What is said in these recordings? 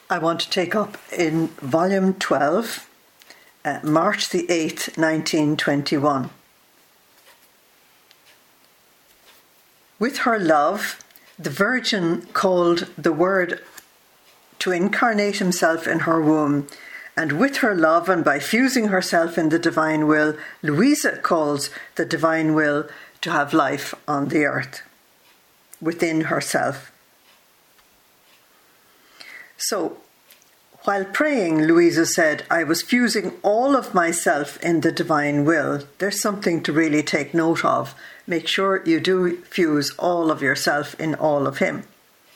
I want to take up in volume 12, March the 8th, 1921. With her love, the Virgin called the Word to incarnate himself in her womb, and with her love and by fusing herself in the divine will, Louisa calls the divine will to have life on the earth, within herself. So, while praying, Louisa said, I was fusing all of myself in the divine will. There's something to really take note of. Make sure you do fuse all of yourself in all of him.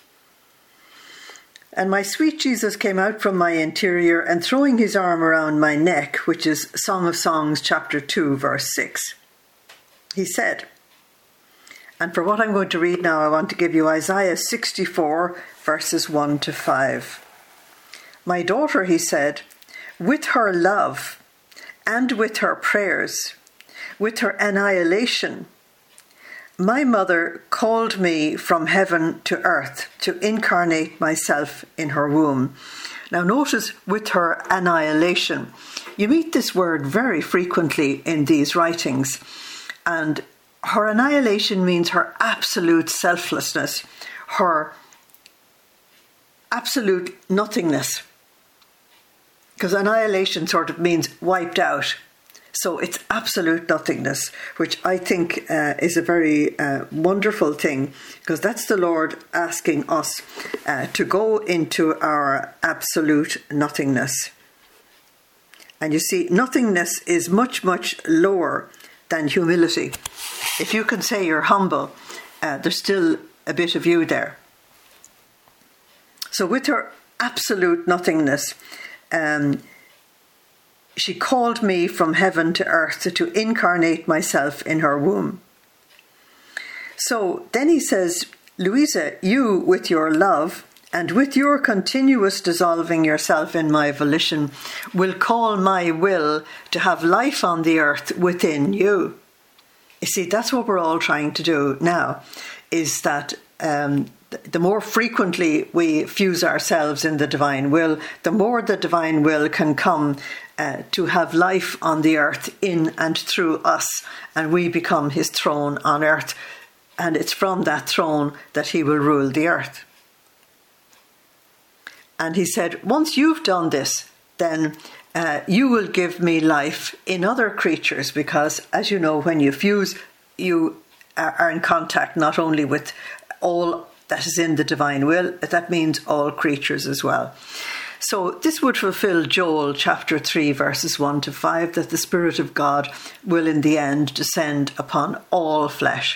And my sweet Jesus came out from my interior and throwing his arm around my neck, which is Song of Songs, chapter 2, verse 6. He said, and for what I'm going to read now, I want to give you Isaiah 64, verses 1 to 5. My daughter, he said, with her love and with her prayers, with her annihilation, my mother called me from heaven to earth to incarnate myself in her womb. Now notice with her annihilation. You meet this word very frequently in these writings, and her annihilation means her absolute selflessness, her absolute nothingness. Because annihilation sort of means wiped out. So it's absolute nothingness, which I think is a very wonderful thing, because that's the Lord asking us to go into our absolute nothingness. And you see, nothingness is much, much lower than humility. If you can say you're humble, there's still a bit of you there. So with her absolute nothingness, she called me from heaven to earth to incarnate myself in her womb. So then he says, Louisa, you with your love and with your continuous dissolving yourself in my volition will call my will to have life on the earth within you. You see, that's what we're all trying to do now, is that the more frequently we fuse ourselves in the divine will, the more the divine will can come to have life on the earth in and through us, and we become his throne on earth, and it's from that throne that he will rule the earth. And he said, once you've done this, then you will give me life in other creatures, because as you know, when you fuse, you are in contact not only with all that is in the divine will, that means all creatures as well. So this would fulfill Joel chapter 3 verses 1 to 5, that the Spirit of God will in the end descend upon all flesh.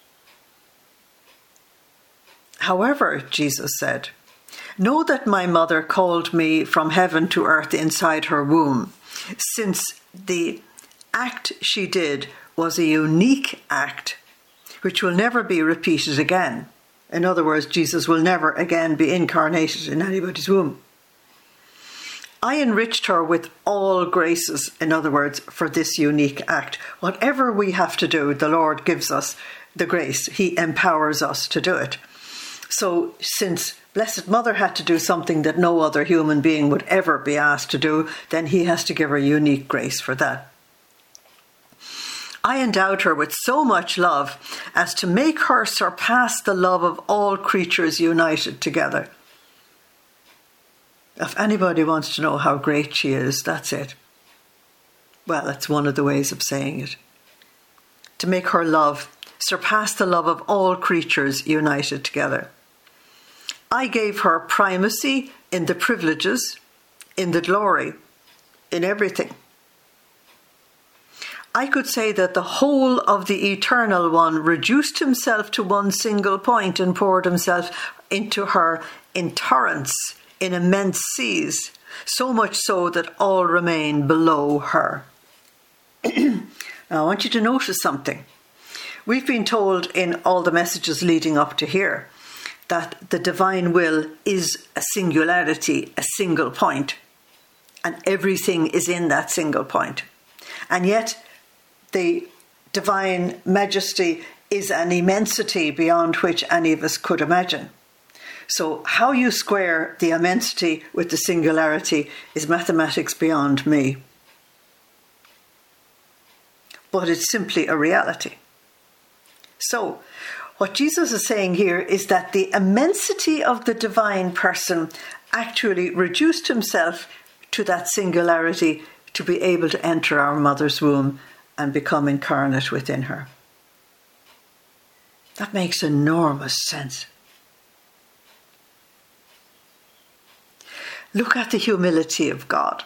However, Jesus said, know that my mother called me from heaven to earth inside her womb, since the act she did was a unique act which will never be repeated again. In other words, Jesus will never again be incarnated in anybody's womb. I enriched her with all graces, in other words, for this unique act. Whatever we have to do, the Lord gives us the grace. He empowers us to do it. So since Blessed Mother had to do something that no other human being would ever be asked to do, then he has to give her unique grace for that. I endowed her with so much love as to make her surpass the love of all creatures united together. If anybody wants to know how great she is, that's it. Well, that's one of the ways of saying it. To make her love surpass the love of all creatures united together. I gave her primacy in the privileges, in the glory, in everything. I could say that the whole of the Eternal One reduced himself to one single point and poured himself into her in torrents, in immense seas, so much so that all remain below her. Now, I want you to notice something. We've been told in all the messages leading up to here that the divine will is a singularity, a single point, and everything is in that single point. And yet, the divine majesty is an immensity beyond which any of us could imagine. So how you square the immensity with the singularity is mathematics beyond me. But it's simply a reality. So, what Jesus is saying here is that the immensity of the divine person actually reduced himself to that singularity to be able to enter our mother's womb and become incarnate within her. That makes enormous sense. Look at the humility of God.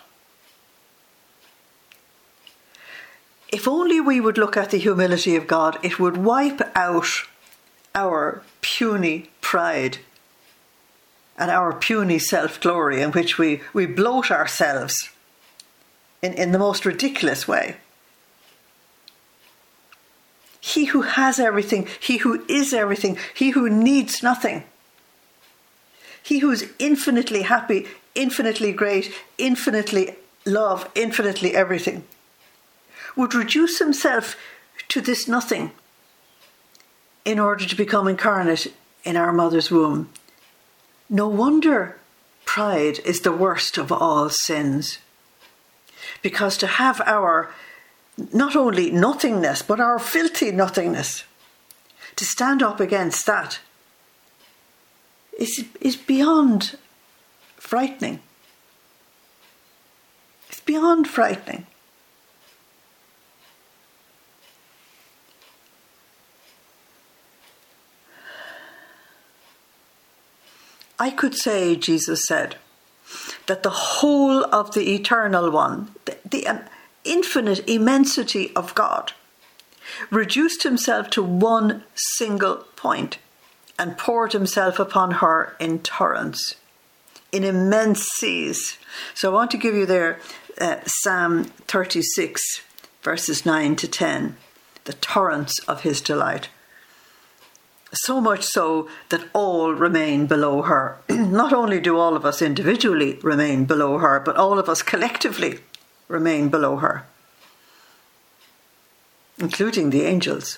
If only we would look at the humility of God, it would wipe out our puny pride and our puny self-glory in which we bloat ourselves in the most ridiculous way. He who has everything, he who is everything, he who needs nothing, he who is infinitely happy, infinitely great, infinitely love, infinitely everything, would reduce himself to this nothing in order to become incarnate in our mother's womb. No wonder pride is the worst of all sins. Because to have our not only nothingness, but our filthy nothingness, to stand up against that is beyond frightening. It's beyond frightening. I could say, Jesus said, that the whole of the Eternal One, the infinite immensity of God, reduced himself to one single point and poured himself upon her in torrents, in immense seas. So I want to give you there Psalm 36, verses 9 to 10, the torrents of his delight. So much so that all remain below her. Not only do all of us individually remain below her, but all of us collectively remain below her, including the angels.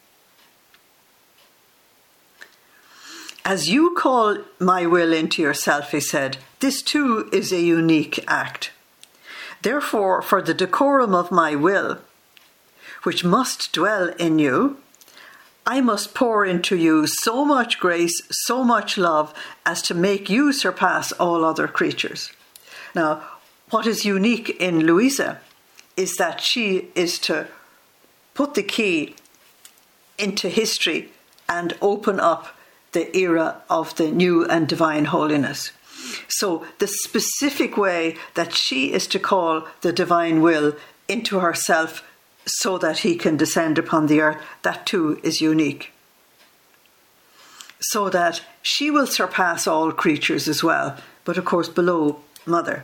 As you call my will into yourself, he said, this too is a unique act. Therefore, for the decorum of my will, which must dwell in you, I must pour into you so much grace, so much love, as to make you surpass all other creatures. Now, what is unique in Louisa is that she is to put the key into history and open up the era of the new and divine holiness. So the specific way that she is to call the divine will into herself so that he can descend upon the earth, that too is unique. So that she will surpass all creatures as well, but of course below Mother.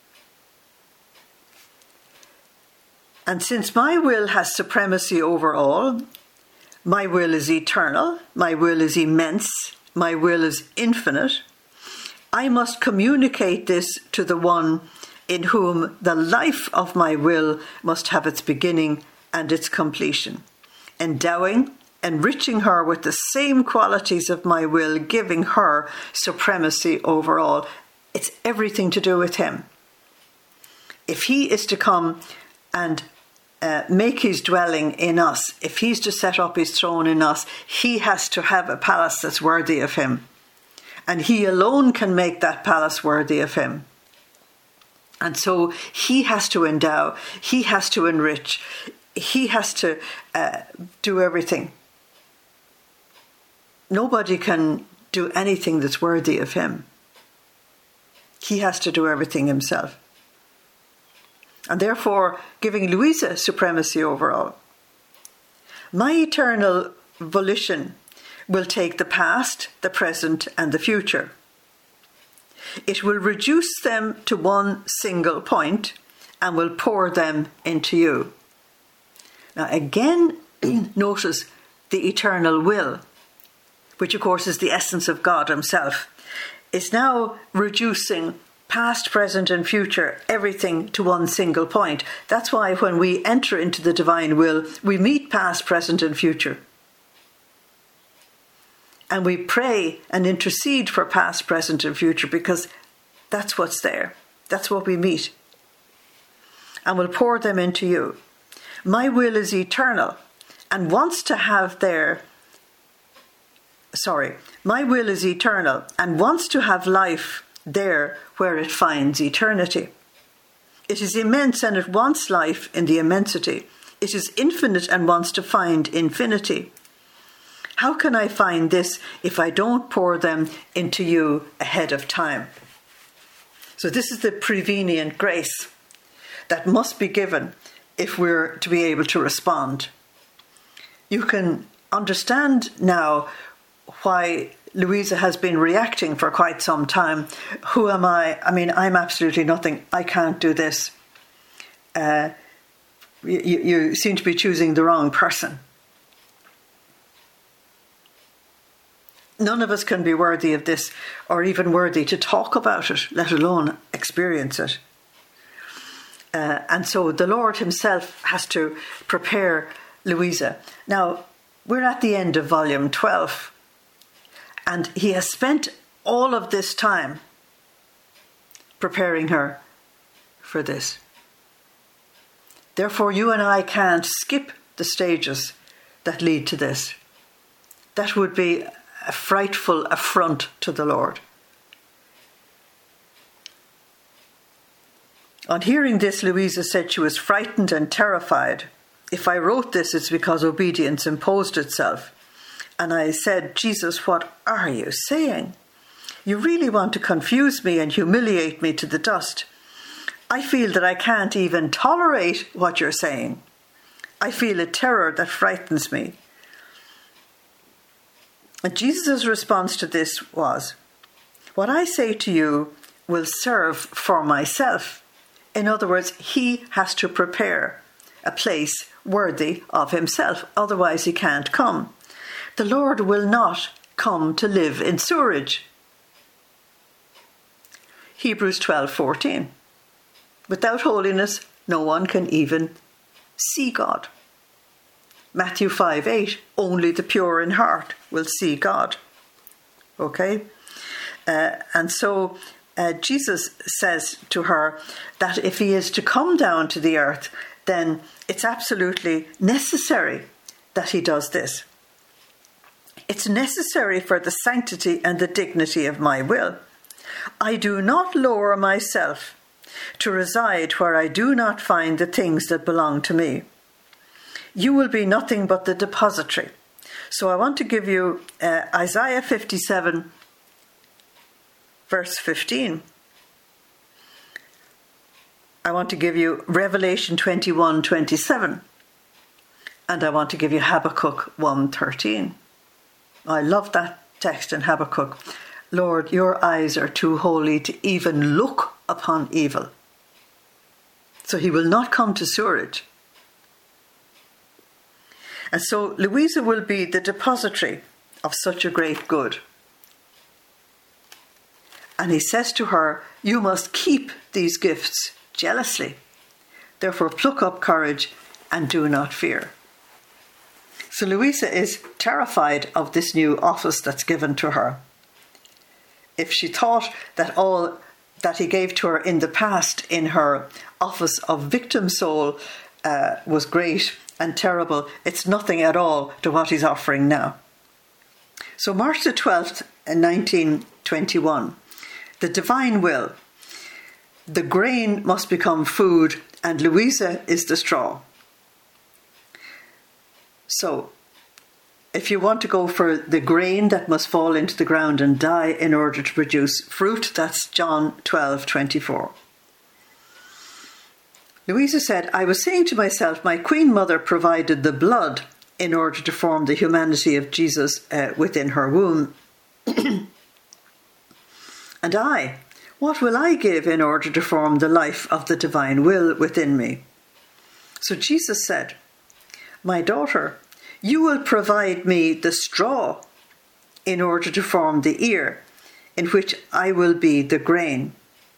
And since my will has supremacy over all, my will is eternal, my will is immense, my will is infinite, I must communicate this to the one in whom the life of my will must have its beginning and its completion, endowing, enriching her with the same qualities of my will, giving her supremacy over all. It's everything to do with him. If he is to come and make his dwelling in us, if he's to set up his throne in us, he has to have a palace that's worthy of him. And he alone can make that palace worthy of him. And so he has to endow, he has to enrich, he has to do everything. Nobody can do anything that's worthy of him. He has to do everything himself. And therefore giving Louisa supremacy over all. My eternal volition will take the past, the present, and the future. It will reduce them to one single point and will pour them into you. Now again, notice the eternal will, which of course is the essence of God himself, is now reducing past, present and future, everything to one single point. That's why when we enter into the divine will, we meet past, present and future. And we pray and intercede for past, present, and future because that's what's there. That's what we meet. And we'll pour them into you. My will is eternal and wants to have my will is eternal and wants to have life there where it finds eternity. It is immense and it wants life in the immensity. It is infinite and wants to find infinity. How can I find this if I don't pour them into you ahead of time? So this is the prevenient grace that must be given if we're to be able to respond. You can understand now why Louisa has been reacting for quite some time. Who am I? I mean, I'm absolutely nothing. I can't do this. You seem to be choosing the wrong person. None of us can be worthy of this or even worthy to talk about it, let alone experience it. And so the Lord himself has to prepare Louisa. Now, we're at the end of volume 12. And he has spent all of this time preparing her for this. Therefore, you and I can't skip the stages that lead to this. That would be a frightful affront to the Lord. On hearing this, Louisa said she was frightened and terrified. If I wrote this, it's because obedience imposed itself. And I said, Jesus, what are you saying? You really want to confuse me and humiliate me to the dust. I feel that I can't even tolerate what you're saying. I feel a terror that frightens me. And Jesus' response to this was, what I say to you will serve for myself. In other words, he has to prepare a place worthy of himself. Otherwise, he can't come. The Lord will not come to live in sewerage. Hebrews 12:14. Without holiness, no one can even see God. Matthew 5:8. Only the pure in heart will see God. Okay? And so Jesus says to her that if he is to come down to the earth, then it's absolutely necessary that he does this. It's necessary for the sanctity and the dignity of my will. I do not lower myself to reside where I do not find the things that belong to me. You will be nothing but the depository. So I want to give you Isaiah 57, verse 15. I want to give you Revelation 21:27. And I want to give you Habakkuk 1:13. I love that text in Habakkuk. Lord, your eyes are too holy to even look upon evil. So he will not come to sewerage. And so Louisa will be the depository of such a great good. And he says to her, you must keep these gifts jealously. Therefore, pluck up courage and do not fear. So Louisa is terrified of this new office that's given to her. If she thought that all that he gave to her in the past in her office of victim soul was great and terrible, it's nothing at all to what he's offering now. So March the 12th, 1921, the divine will. The grain must become food and Louisa is the straw. So, if you want to go for the grain that must fall into the ground and die in order to produce fruit, that's John 12:24. Louisa said, I was saying to myself, my Queen Mother provided the blood in order to form the humanity of Jesus within her womb. And I, what will I give in order to form the life of the divine will within me? So Jesus said, my daughter, you will provide me the straw in order to form the ear, in which I will be the grain.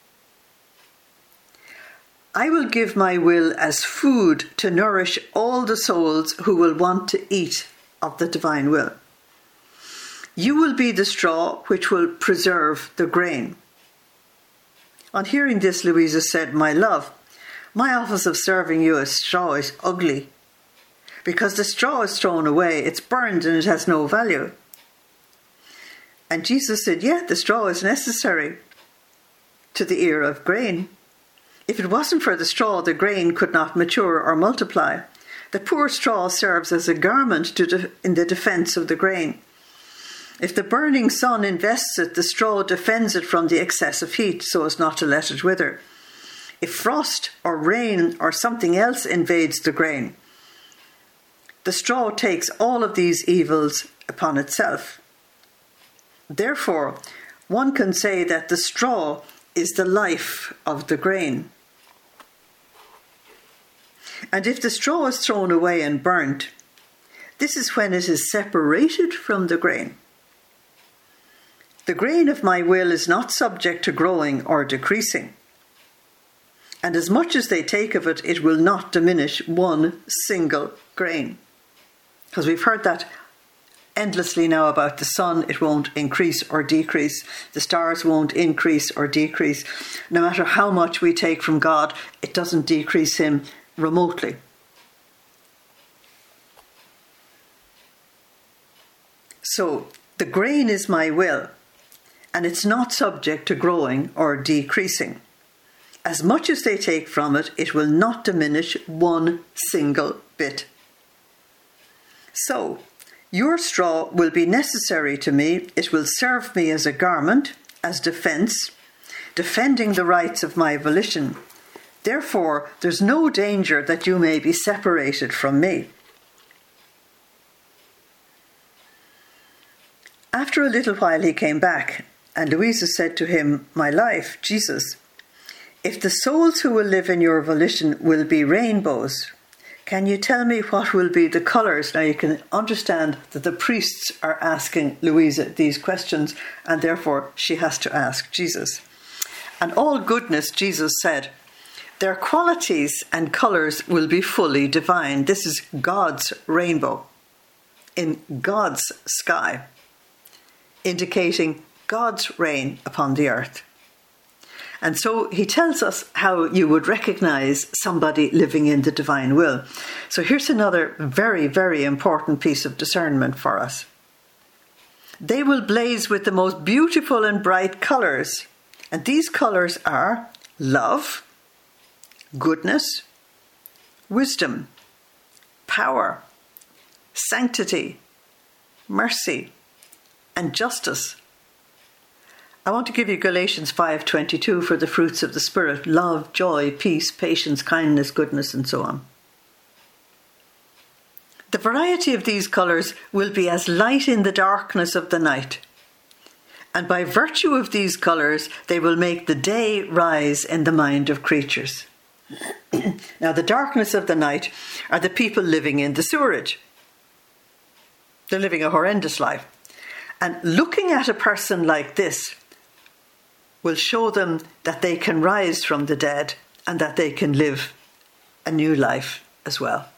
I will give my will as food to nourish all the souls who will want to eat of the divine will. You will be the straw which will preserve the grain." On hearing this, Louisa said, "My love, my office of serving you as straw is ugly. Because the straw is thrown away, it's burned and it has no value." And Jesus said, "Yeah, the straw is necessary to the ear of grain. If it wasn't for the straw, the grain could not mature or multiply. The poor straw serves as a garment in the defense of the grain. If the burning sun invests it, the straw defends it from the excessive heat so as not to let it wither. If frost or rain or something else invades the grain, the straw takes all of these evils upon itself. Therefore, one can say that the straw is the life of the grain. And if the straw is thrown away and burnt, this is when it is separated from the grain. The grain of my will is not subject to growing or decreasing. And as much as they take of it, it will not diminish one single grain." Because we've heard that endlessly now about the sun. It won't increase or decrease. The stars won't increase or decrease. No matter how much we take from God, it doesn't decrease him remotely. So the grain is my will, and it's not subject to growing or decreasing. As much as they take from it, it will not diminish one single bit. So, your straw will be necessary to me. It will serve me as a garment, as defense, defending the rights of my volition. Therefore, there's no danger that you may be separated from me. After a little while he came back, and Louisa said to him, "My life, Jesus, if the souls who will live in your volition will be rainbows, can you tell me what will be the colours?" Now you can understand that the priests are asking Louisa these questions, and therefore she has to ask Jesus. "And all goodness," Jesus said, "their qualities and colours will be fully divine." This is God's rainbow in God's sky, indicating God's reign upon the earth. And so he tells us how you would recognize somebody living in the divine will. So here's another very, very important piece of discernment for us. They will blaze with the most beautiful and bright colours. And these colours are love, goodness, wisdom, power, sanctity, mercy, and justice. I want to give you Galatians 5:22 for the fruits of the Spirit: love, joy, peace, patience, kindness, goodness, and so on. The variety of these colours will be as light in the darkness of the night. And by virtue of these colours, they will make the day rise in the mind of creatures. Now, the darkness of the night are the people living in the sewerage. They're living a horrendous life. And looking at a person like this will show them that they can rise from the dead and that they can live a new life as well.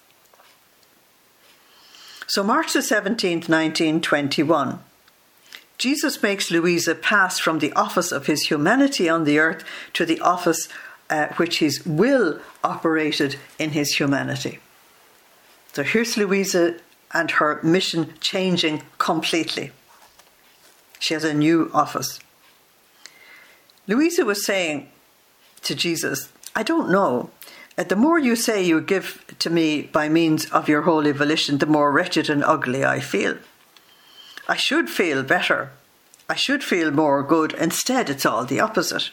So March the 17th, 1921, Jesus makes Louisa pass from the office of his humanity on the earth to the office which his will operated in his humanity. So here's Louisa and her mission changing completely. She has a new office. Louisa was saying to Jesus, "I don't know. The more you say you give to me by means of your holy volition, the more wretched and ugly I feel. I should feel better. I should feel more good. Instead, it's all the opposite."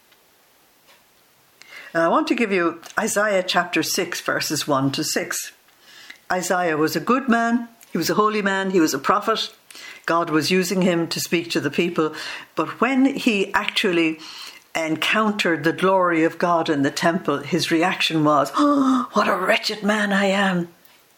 And I want to give you Isaiah chapter 6, verses 1 to 6. Isaiah was a good man. He was a holy man. He was a prophet. God was using him to speak to the people. But when he actually encountered the glory of God in the temple, his reaction was, "Oh, what a wretched man I am.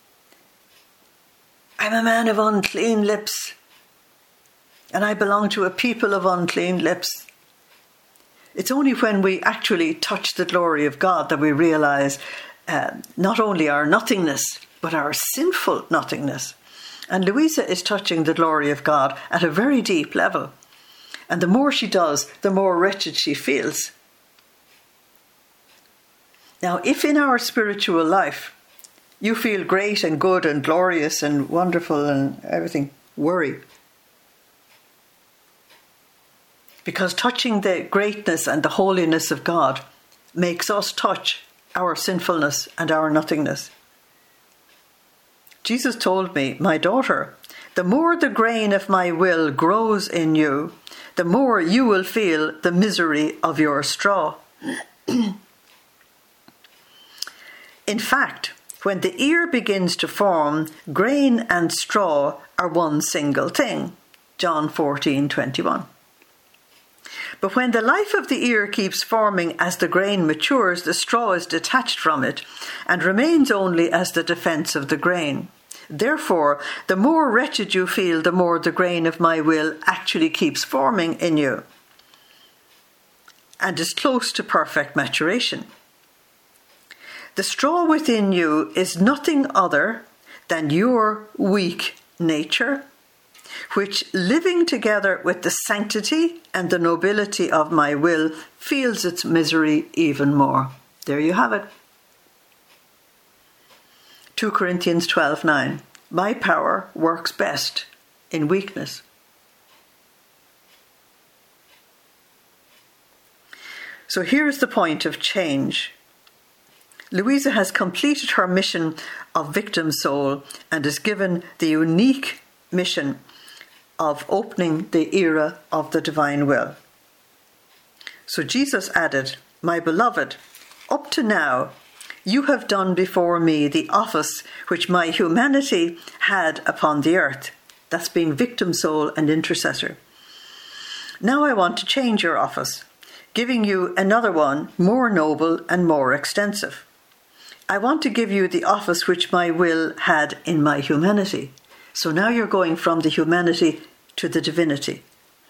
I'm a man of unclean lips, and I belong to a people of unclean lips." It's only when we actually touch the glory of God that we realize not only our nothingness, but our sinful nothingness. And Louisa is touching the glory of God at a very deep level. And the more she does, the more wretched she feels. Now, if in our spiritual life you feel great and good and glorious and wonderful and everything, worry. Because touching the greatness and the holiness of God makes us touch our sinfulness and our nothingness. Jesus told me, my daughter, the more the grain of my will grows in you, the more you will feel the misery of your straw. In fact, when the ear begins to form, grain and straw are one single thing. John 14:21. But when the life of the ear keeps forming as the grain matures, the straw is detached from it and remains only as the defence of the grain. Therefore, the more wretched you feel, the more the grain of my will actually keeps forming in you and is close to perfect maturation. The straw within you is nothing other than your weak nature, which, living together with the sanctity and the nobility of my will, feels its misery even more. There you have it. 2 Corinthians 12:9. My power works best in weakness. So here is the point of change. Louisa has completed her mission of victim soul and is given the unique mission of opening the era of the divine will. So Jesus added, my beloved, up to now you have done before me the office which my humanity had upon the earth. That's being victim soul and intercessor. Now I want to change your office, giving you another one more noble and more extensive. I want to give you the office which my will had in my humanity. So now you're going from the humanity to the divinity.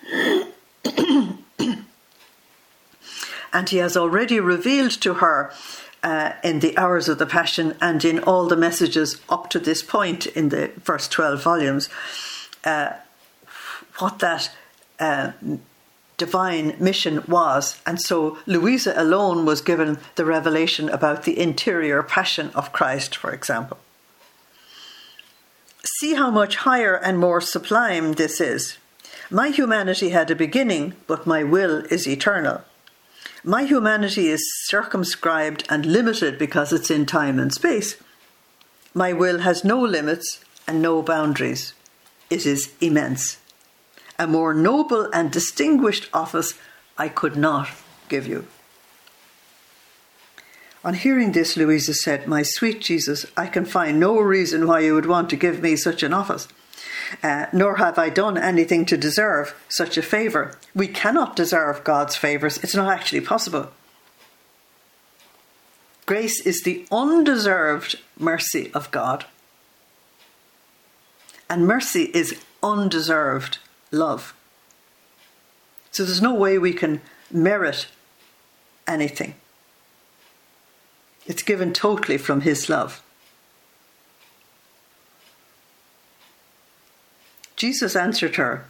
And he has already revealed to her in the hours of the Passion and in all the messages up to this point in the first 12 volumes, what that divine mission was. And so Louisa alone was given the revelation about the interior passion of Christ, for example. See how much higher and more sublime this is. My humanity had a beginning, but my will is eternal. My humanity is circumscribed and limited because it's in time and space. My will has no limits and no boundaries. It is immense. A more noble and distinguished office I could not give you. On hearing this, Louisa said, my sweet Jesus, I can find no reason why you would want to give me such an office. Nor have I done anything to deserve such a favour. We cannot deserve God's favours. It's not actually possible. Grace is the undeserved mercy of God. And mercy is undeserved love. So there's no way we can merit anything. It's given totally from his love. Jesus answered her,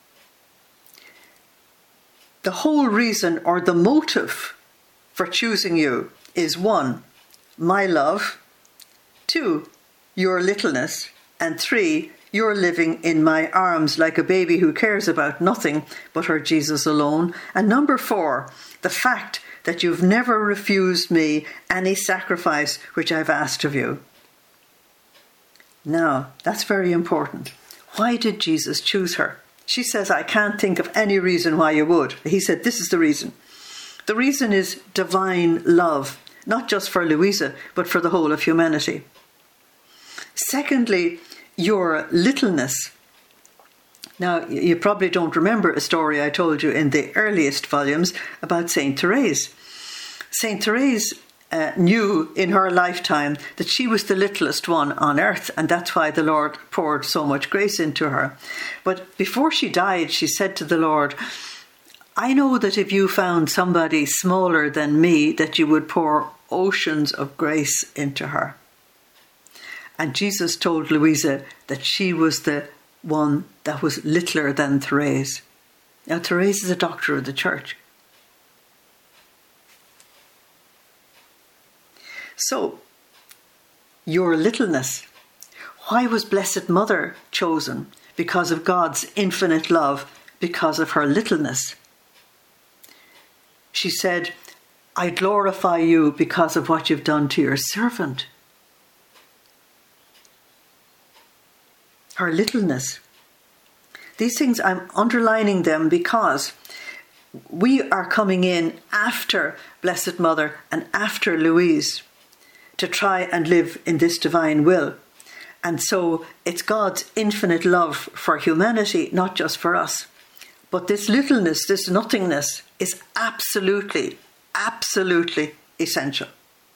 the whole reason or the motive for choosing you is 1, my love, 2, your littleness, and 3, your living in my arms like a baby who cares about nothing but her Jesus alone, and number 4, the fact that you've never refused me any sacrifice which I've asked of you. Now, that's very important. Why did Jesus choose her? She says, I can't think of any reason why you would. He said, this is the reason. The reason is divine love, not just for Louisa, but for the whole of humanity. Secondly, your littleness. Now, you probably don't remember a story I told you in the earliest volumes about Saint Therese. Saint Therese knew in her lifetime that she was the littlest one on earth, and that's why the Lord poured so much grace into her. But before she died, she said to the Lord, I know that if you found somebody smaller than me, that you would pour oceans of grace into her. And Jesus told Louisa that she was the one that was littler than Therese. Now, Therese is a doctor of the church. So, your littleness. Why was Blessed Mother chosen? Because of God's infinite love, because of her littleness. She said, I glorify you because of what you've done to your servant. Her littleness. These things, I'm underlining them because we are coming in after Blessed Mother and after Louise to try and live in this divine will. And so it's God's infinite love for humanity, not just for us. But this littleness, this nothingness is absolutely, absolutely essential.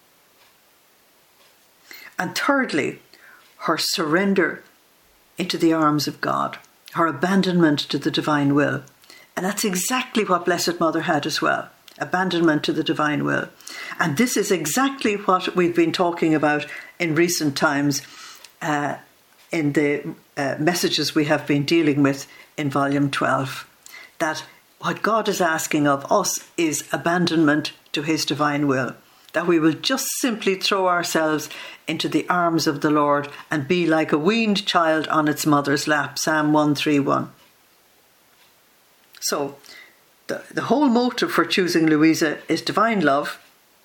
And thirdly, her surrender into the arms of God, her abandonment to the divine will. And that's exactly what Blessed Mother had as well, abandonment to the divine will. And this is exactly what we've been talking about in recent times in the messages we have been dealing with in Volume 12. That what God is asking of us is abandonment to his divine will. That we will just simply throw ourselves into the arms of the Lord and be like a weaned child on its mother's lap. Psalm 131. So, the whole motive for choosing Louisa is divine love,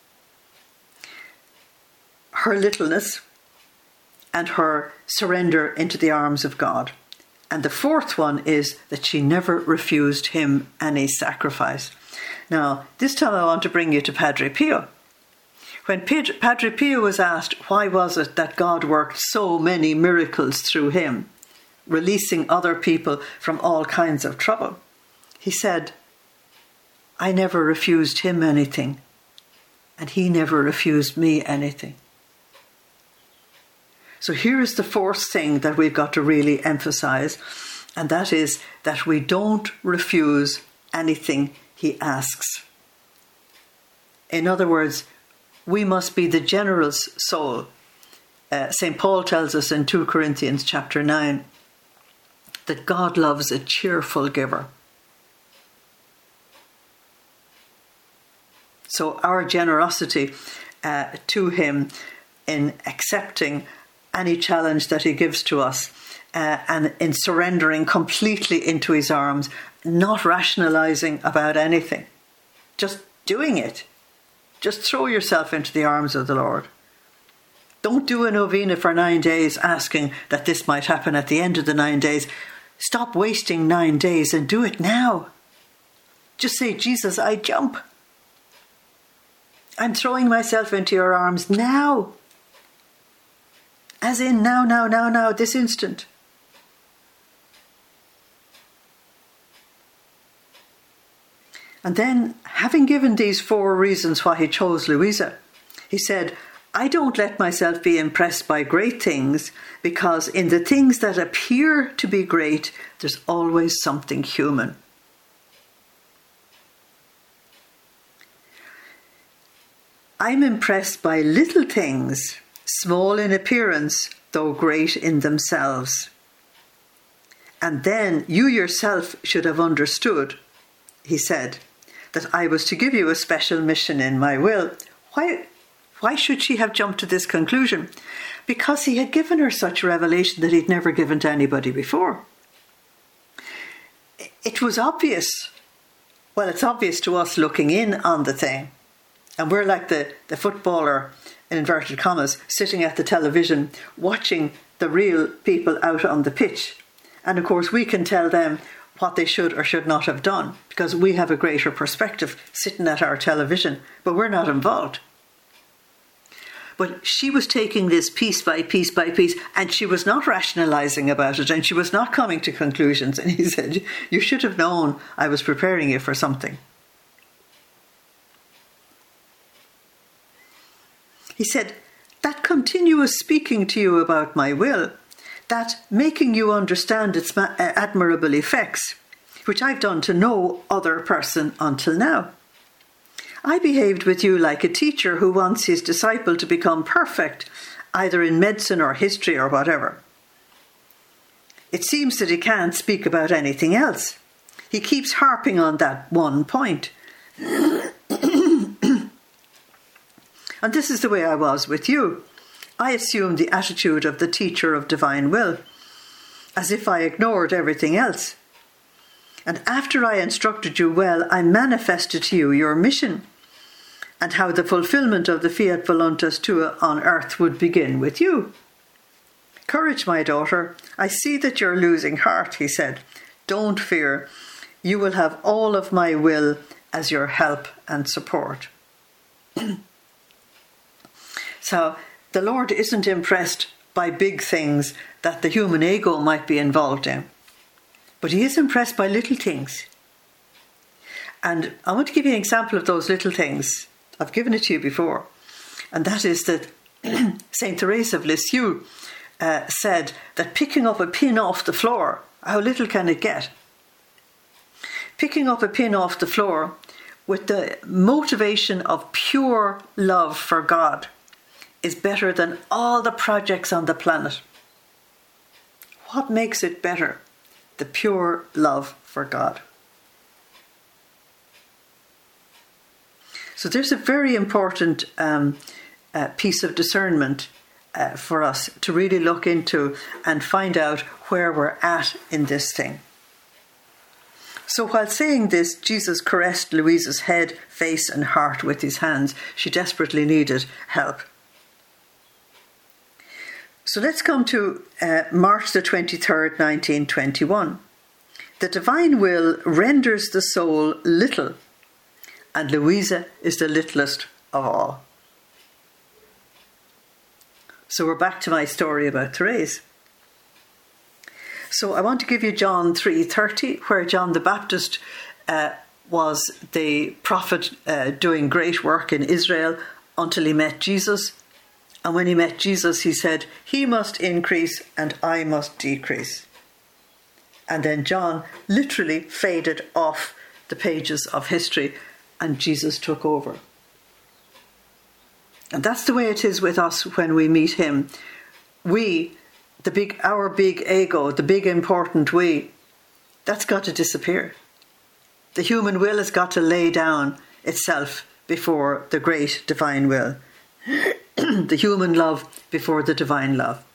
her littleness, and her surrender into the arms of God. And the fourth one is that she never refused him any sacrifice. Now, this time I want to bring you to Padre Pio. When Padre Pio was asked why was it that God worked so many miracles through him, releasing other people from all kinds of trouble, he said, I never refused him anything, and he never refused me anything. So here is the fourth thing that we've got to really emphasize, and that is that we don't refuse anything he asks. In other words, we must be the generous soul. St. Paul tells us in 2 Corinthians chapter 9 that God loves a cheerful giver. So our generosity to him in accepting any challenge that he gives to us and in surrendering completely into his arms, not rationalizing about anything, just doing it. Just throw yourself into the arms of the Lord. Don't do a novena for 9 days asking that this might happen at the end of the 9 days. Stop wasting 9 days and do it now. Just say, Jesus, I jump. I'm throwing myself into your arms now. As in now, this instant. And then, having given these 4 reasons why he chose Louisa, he said, I don't let myself be impressed by great things, because in the things that appear to be great, there's always something human. I'm impressed by little things, small in appearance, though great in themselves. And then you yourself should have understood, he said, that I was to give you a special mission in my will. Why should she have jumped to this conclusion? Because he had given her such revelation that he'd never given to anybody before. It was obvious. Well, it's obvious to us looking in on the thing. And we're like the footballer, in inverted commas, sitting at the television, watching the real people out on the pitch. And of course, we can tell them what they should or should not have done, because we have a greater perspective sitting at our television, but we're not involved. But she was taking this piece by piece by piece, and she was not rationalizing about it, and she was not coming to conclusions. And he said, you should have known I was preparing you for something. He said, that continuous speaking to you about my will, that making you understand its admirable effects, which I've done to no other person until now. I behaved with you like a teacher who wants his disciple to become perfect either in medicine or history or whatever. It seems that he can't speak about anything else. He keeps harping on that one point. And this is the way I was with you. I assumed the attitude of the teacher of divine will, as if I ignored everything else. And after I instructed you well, I manifested to you your mission and how the fulfillment of the fiat voluntas tua on earth would begin with you. Courage, my daughter. I see that you're losing heart, he said. Don't fear. You will have all of my will as your help and support. So the Lord isn't impressed by big things that the human ego might be involved in, but he is impressed by little things. And I want to give you an example of those little things. I've given it to you before, and that is that Saint Teresa of Lisieux said that picking up a pin off the floor, how little can it get? Picking up a pin off the floor with the motivation of pure love for God is better than all the projects on the planet. What makes it better? The pure love for God. So there's a very important piece of discernment for us to really look into and find out where we're at in this thing. So while saying this, Jesus caressed Louisa's head, face and heart with his hands. She desperately needed help. So let's come to March the 23rd, 1921. The divine will renders the soul little, and Louisa is the littlest of all. So we're back to my story about Therese. So I want to give you John 3:30, where John the Baptist was the prophet doing great work in Israel until he met Jesus. And when he met Jesus, he said, he must increase and I must decrease. And then John literally faded off the pages of history and Jesus took over. And that's the way it is with us when we meet him. Our big ego, the big important we, that's got to disappear. The human will has got to lay down itself before the great divine will. The human love before the divine love.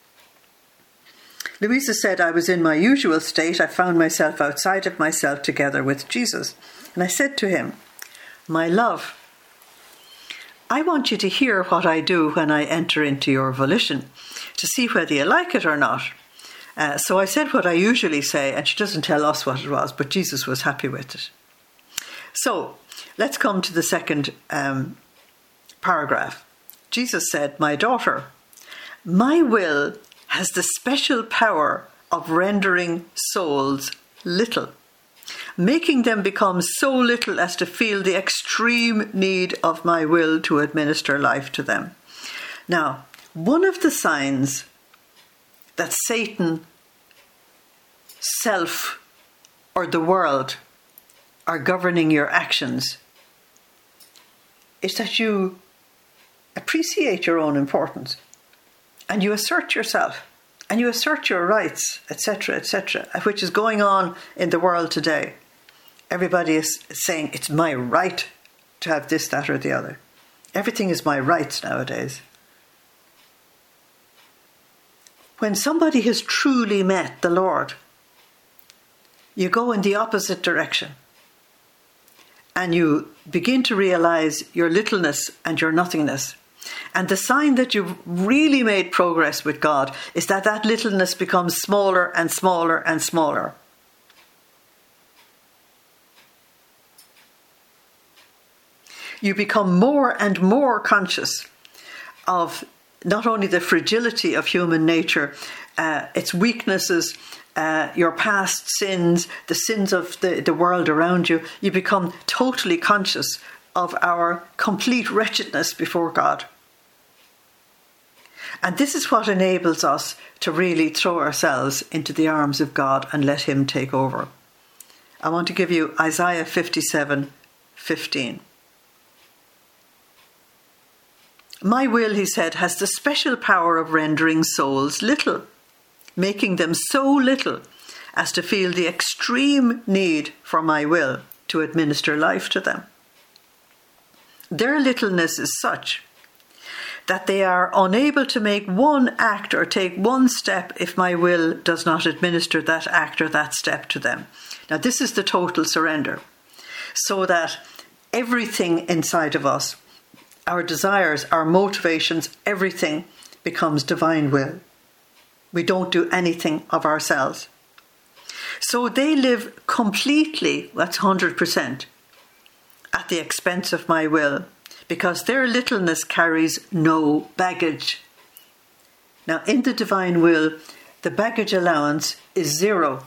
Louisa said, I was in my usual state. I found myself outside of myself together with Jesus. And I said to him, my love, I want you to hear what I do when I enter into your volition, to see whether you like it or not. So I said what I usually say, and she doesn't tell us what it was, but Jesus was happy with it. So let's come to the second paragraph. Jesus said, my daughter, my will has the special power of rendering souls little, making them become so little as to feel the extreme need of my will to administer life to them. Now, one of the signs that Satan, self, or the world are governing your actions is that you appreciate your own importance and you assert yourself and you assert your rights, etc., which is going on in the world today. Everybody is saying, it's my right to have this, that, or the other. Everything is my rights nowadays. When somebody has truly met the Lord, you go in the opposite direction. And you begin to realize your littleness and your nothingness. And the sign that you've really made progress with God is that that littleness becomes smaller and smaller and smaller. You become more and more conscious of not only the fragility of human nature, its weaknesses, your past sins, the sins of the world around you. You become totally conscious of our complete wretchedness before God. And this is what enables us to really throw ourselves into the arms of God and let him take over. I want to give you Isaiah 57:15. My will, he said, has the special power of rendering souls little, making them so little as to feel the extreme need for my will to administer life to them. Their littleness is such that they are unable to make one act or take one step if my will does not administer that act or that step to them. Now, this is the total surrender, so that everything inside of us, our desires, our motivations, everything becomes divine will. We don't do anything of ourselves. So they live completely, that's 100%, at the expense of my will, because their littleness carries no baggage. Now, in the divine will, the baggage allowance is 0.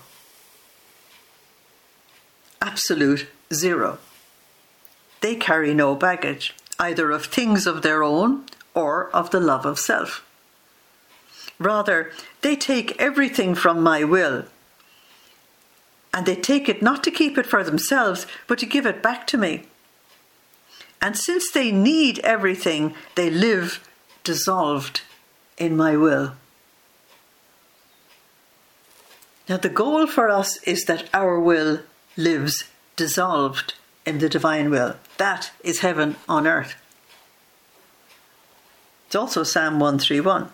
Absolute 0. They carry no baggage, either of things of their own or of the love of self. Rather, they take everything from my will, and they take it not to keep it for themselves, but to give it back to me. And since they need everything, they live dissolved in my will. Now, the goal for us is that our will lives dissolved in the divine will. That is heaven on earth. It's also Psalm 131.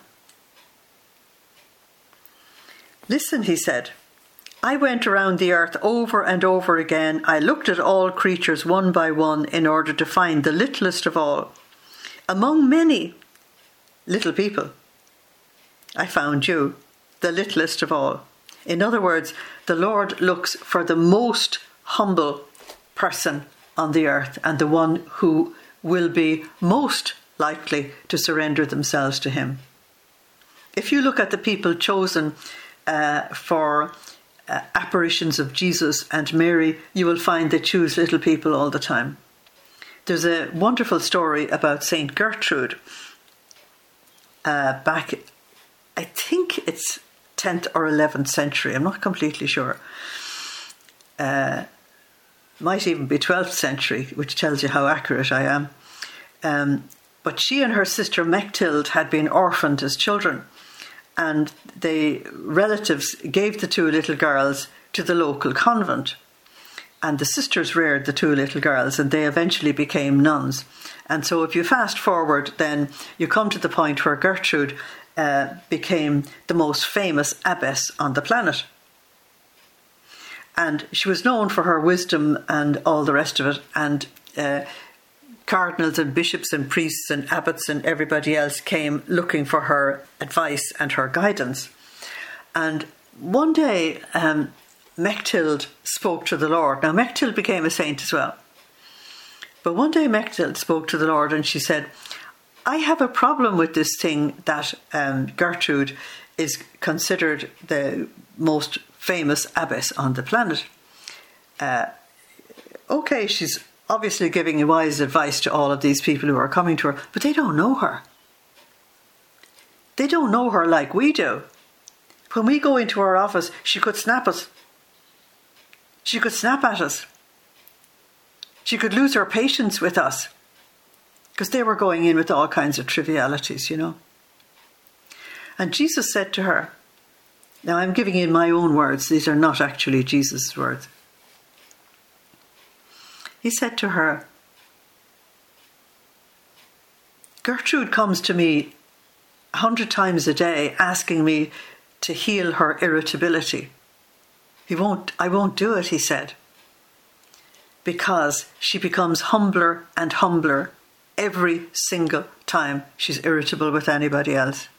Listen, he said, I went around the earth over and over again. I looked at all creatures one by one in order to find the littlest of all. Among many little people, I found you, the littlest of all. In other words, the Lord looks for the most humble person on the earth and the one who will be most likely to surrender themselves to him. If you look at the people chosen for apparitions of Jesus and Mary, you will find they choose little people all the time. There's a wonderful story about Saint Gertrude back, I think it's 10th or 11th century, I'm not completely sure. Might even be 12th century, which tells you how accurate I am. But she and her sister Mechtild had been orphaned as children, and the relatives gave the two little girls to the local convent. And the sisters reared the two little girls, and they eventually became nuns. And so if you fast forward, then you come to the point where Gertrude became the most famous abbess on the planet. And she was known for her wisdom and all the rest of it. And cardinals and bishops and priests and abbots and everybody else came looking for her advice and her guidance. And one day, Mechtild spoke to the Lord. Now, Mechtild became a saint as well. But one day Mechtild spoke to the Lord and she said, I have a problem with this thing that Gertrude is considered the most famous abbess on the planet. Okay, she's obviously giving wise advice to all of these people who are coming to her, but they don't know her. They don't know her like we do. When we go into her office, she could snap us. She could snap at us. She could lose her patience with us, because they were going in with all kinds of trivialities, you know. And Jesus said to her, now I'm giving in my own words, these are not actually Jesus' words. He said to her, Gertrude comes to me 100 times a day asking me to heal her irritability. I won't do it, he said, because she becomes humbler and humbler every single time she's irritable with anybody else.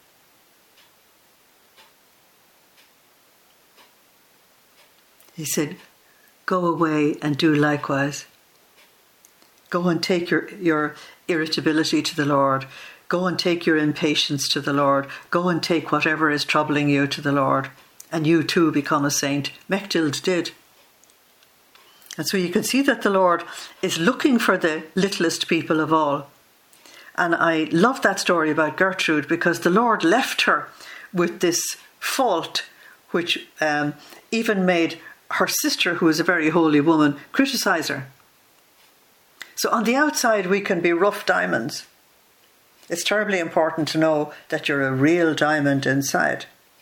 He said, go away and do likewise. Go and take your irritability to the Lord. Go and take your impatience to the Lord. Go and take whatever is troubling you to the Lord. And you too become a saint. Mechtild did. And so you can see that the Lord is looking for the littlest people of all. And I love that story about Gertrude, because the Lord left her with this fault, which even made her sister, who is a very holy woman, criticize her. So on the outside we can be rough diamonds, It's terribly important to know that you're a real diamond inside.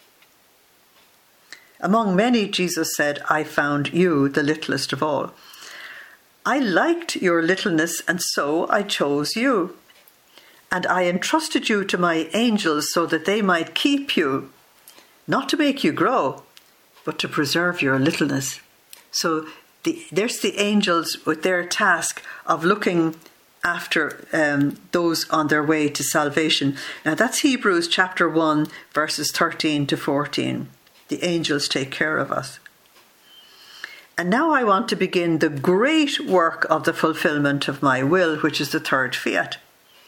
Among many, Jesus said, I found you the littlest of all. I liked your littleness, and so I chose you. And I entrusted you to my angels so that they might keep you, not to make you grow, but to preserve your littleness. So there's the angels with their task of looking after those on their way to salvation. Now that's Hebrews chapter 1, verses 13 to 14. The angels take care of us. And now I want to begin the great work of the fulfillment of my will, which is the third fiat.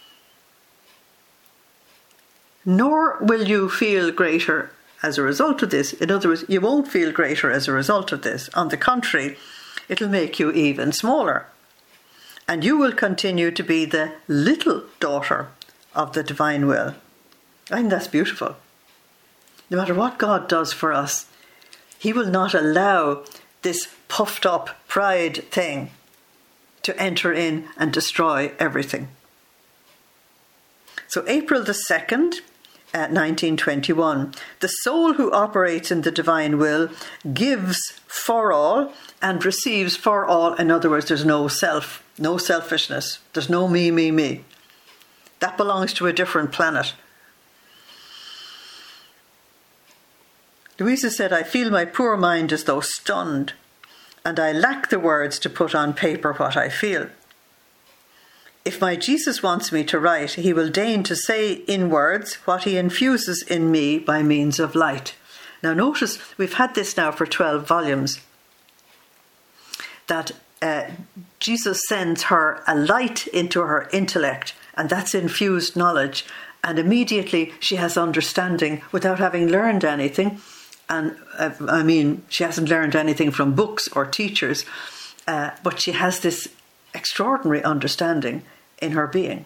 Nor will you feel greater as a result of this. In other words, you won't feel greater as a result of this. On the contrary, it'll make you even smaller. And you will continue to be the little daughter of the divine will. I think that's beautiful. No matter what God does for us, he will not allow this puffed up pride thing to enter in and destroy everything. So April the 2nd, 1921, the soul who operates in the divine will gives for all and receives for all. In other words, there's no self, no selfishness. There's no me, me, me. That belongs to a different planet. Louisa said, I feel my poor mind as though stunned, and I lack the words to put on paper what I feel. If my Jesus wants me to write, he will deign to say in words what he infuses in me by means of light. Now notice, we've had this now for 12 volumes, that Jesus sends her a light into her intellect, and that's infused knowledge, and immediately she has understanding without having learned anything. And she hasn't learned anything from books or teachers, but she has this extraordinary understanding in her being.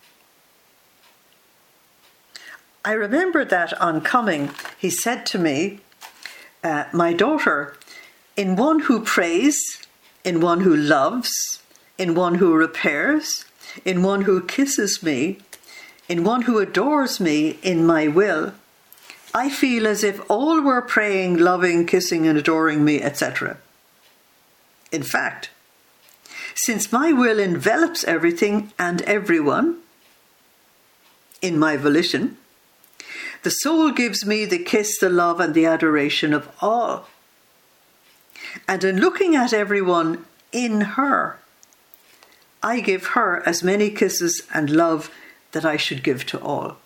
I remember that on coming, he said to me, my daughter, in one who prays, in one who loves, in one who repairs, in one who kisses me, in one who adores me in my will, I feel as if all were praying, loving, kissing and adoring me, etc. In fact, since my will envelops everything and everyone in my volition, the soul gives me the kiss, the love and the adoration of all. And in looking at everyone in her, I give her as many kisses and love that I should give to all.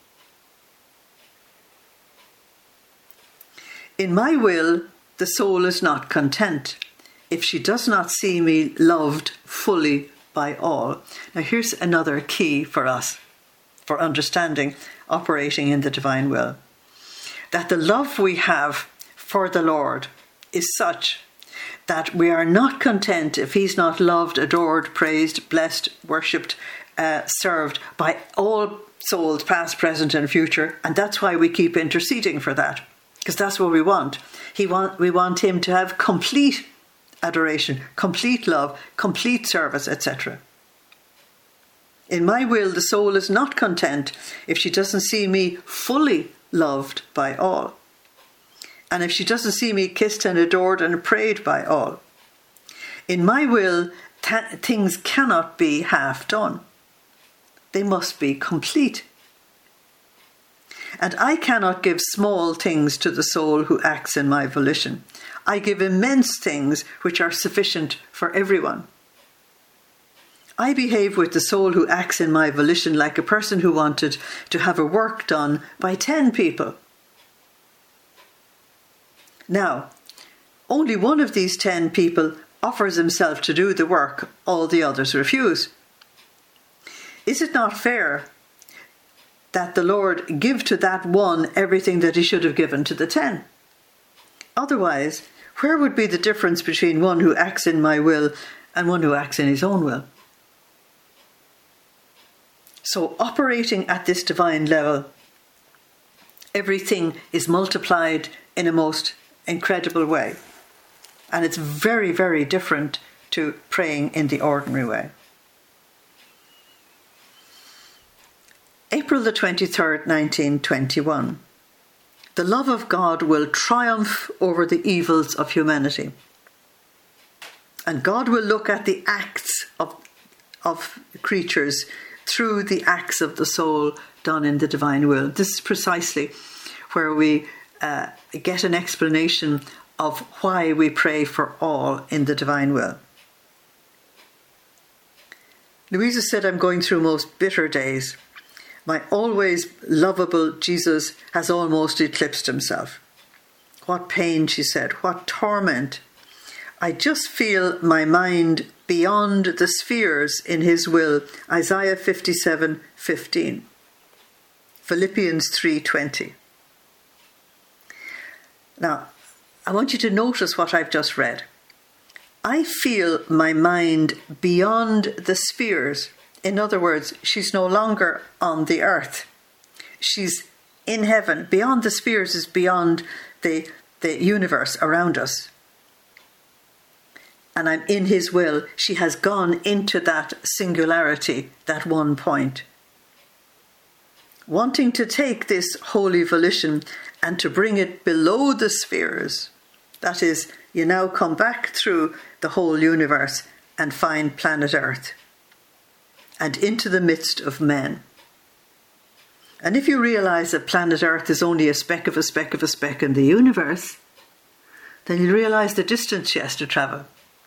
In my will, the soul is not content if she does not see me loved fully by all. Now here's another key for us, for understanding, operating in the divine will. That the love we have for the Lord is such that we are not content if he's not loved, adored, praised, blessed, worshipped, served by all souls, past, present and future. And that's why we keep interceding for that. Because that's what we want. We want him to have complete adoration, complete love, complete service, etc. In my will, the soul is not content if she doesn't see me fully loved by all. And if she doesn't see me kissed and adored and prayed by all. In my will, things cannot be half done. They must be complete. And I cannot give small things to the soul who acts in my volition. I give immense things which are sufficient for everyone. I behave with the soul who acts in my volition like a person who wanted to have a work done by 10 people. Now, only one of these 10 people offers himself to do the work, all the others refuse. Is it not fair that the Lord give to that one everything that he should have given to the 10? Otherwise, where would be the difference between one who acts in my will and one who acts in his own will? So operating at this divine level, everything is multiplied in a most incredible way. And it's very, very different to praying in the ordinary way. April April the 23rd, 1921. The love of God will triumph over the evils of humanity. And God will look at the acts of creatures through the acts of the soul done in the divine will. This is precisely where we get an explanation of why we pray for all in the divine will. Louisa said, I'm going through most bitter days. My always lovable Jesus has almost eclipsed himself. What pain, she said, what torment. I just feel my mind beyond the spheres in his will. Isaiah 57:15. Philippians 3:20. Now, I want you to notice what I've just read. I feel my mind beyond the spheres. In other words, she's no longer on the earth. She's in heaven. Beyond the spheres is beyond the universe around us. And I'm in his will. She has gone into that singularity, that one point. Wanting to take this holy volition and to bring it below the spheres, that is, you now come back through the whole universe and find planet Earth and into the midst of men. And if you realise that planet Earth is only a speck of a speck of a speck in the universe, then you realise the distance she has to travel.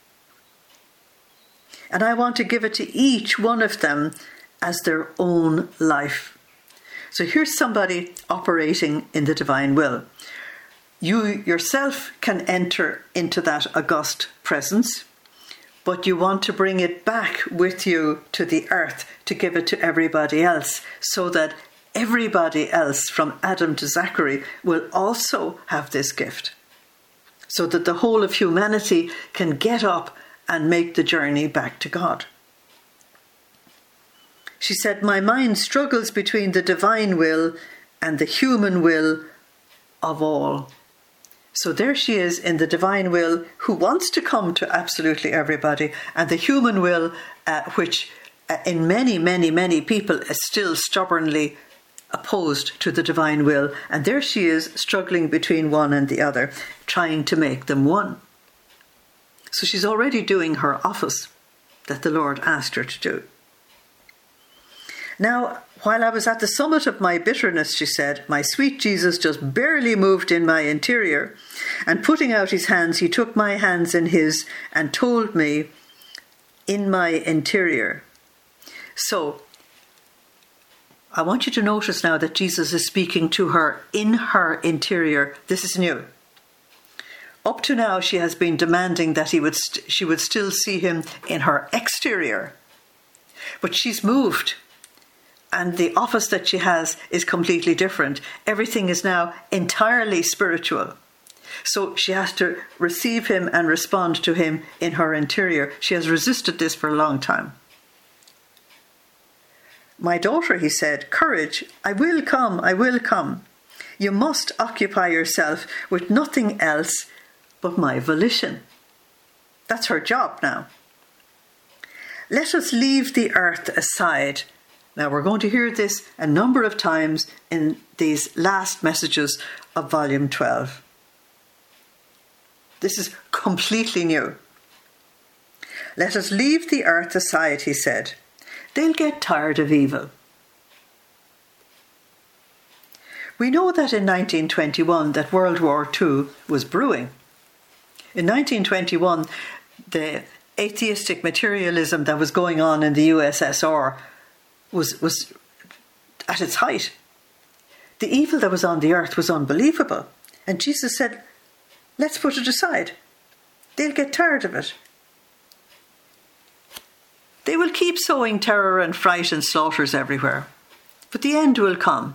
And I want to give it to each one of them as their own life. So here's somebody operating in the divine will. You yourself can enter into that august presence, but you want to bring it back with you to the earth to give it to everybody else, so that everybody else from Adam to Zachary will also have this gift, so that the whole of humanity can get up and make the journey back to God. She said, my mind struggles between the divine will and the human will of all. So there she is in the divine will, who wants to come to absolutely everybody, and the human will, which in many, many, many people is still stubbornly opposed to the divine will. And there she is, struggling between one and the other, trying to make them one. So she's already doing her office that the Lord asked her to do. Now, while I was at the summit of my bitterness, she said, my sweet Jesus just barely moved in my interior, and putting out his hands, he took my hands in his and told me, in my interior. So, I want you to notice now that Jesus is speaking to her in her interior. This is new. Up to now, she has been demanding that she would still see him in her exterior. But she's moved. And the office that she has is completely different. Everything is now entirely spiritual. So she has to receive him and respond to him in her interior. She has resisted this for a long time. My daughter, he said, courage, I will come, I will come. You must occupy yourself with nothing else but my volition. That's her job now. Let us leave the earth aside. Now, we're going to hear this a number of times in these last messages of Volume 12. This is completely new. Let us leave the earth aside, he said. They'll get tired of evil. We know that in 1921 that World War II was brewing. In 1921, the atheistic materialism that was going on in the USSR was at its height. The evil that was on the earth was unbelievable. And Jesus said, let's put it aside. They'll get tired of it. They will keep sowing terror and fright and slaughters everywhere. But the end will come.